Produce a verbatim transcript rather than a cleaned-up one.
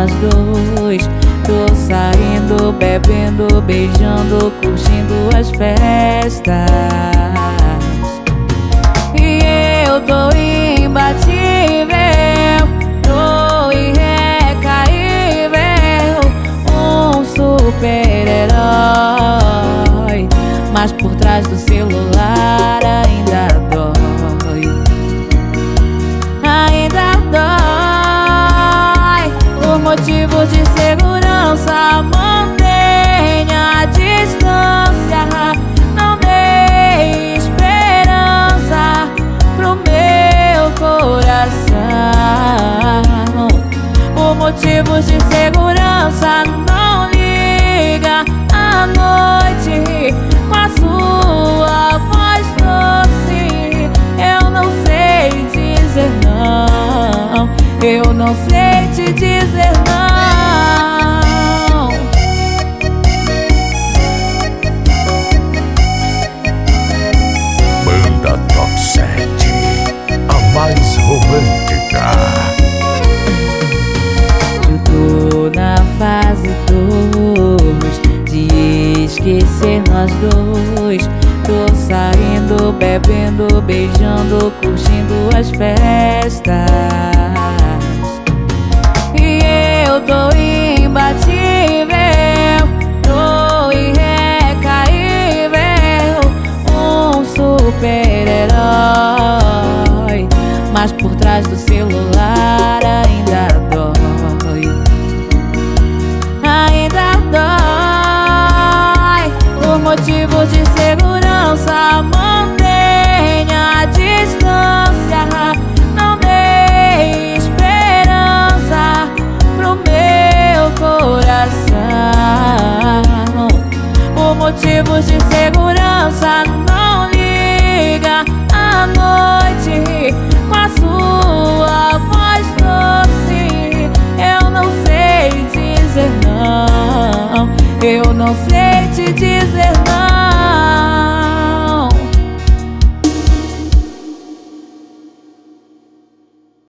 nós dois. Tô saindo, bebendo, beijando, curtindo as festas. E eu tô imbatível, tô irrecaível, um super-herói, mas por trás do celular ainda dói, ainda dói. Por motivos de segurança, mantenha a distância, não dê esperança pro meu coração. Por motivos de segurança, não liga à noite com a sua voz doce. Eu não sei dizer não, eu não sei te dizer não. Banda Top sete, a mais romântica. Eu tô na fase dois de esquecer nós dois. Tô saindo, bebendo, beijando, curtindo as festas. E eu tô imbatível, tô irrecaível, um super-herói, mas por trás do celular ainda dói, ainda dói. Por motivos de segurança, mantenha a distância, não dê esperança pro meu coração. Por motivos de segurança, não liga à noite com a sua voz doce. Eu não sei dizer não, eu não sei te dizer não.